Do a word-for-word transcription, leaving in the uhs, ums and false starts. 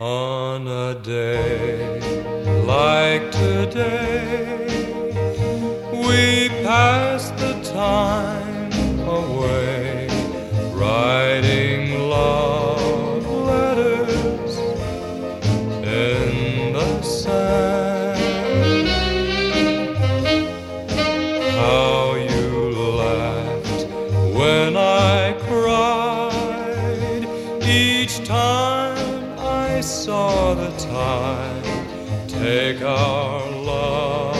On a day like today, we pass the time away, writing love letters in the sand. How you laughed when I cried each time I saw the tide take our love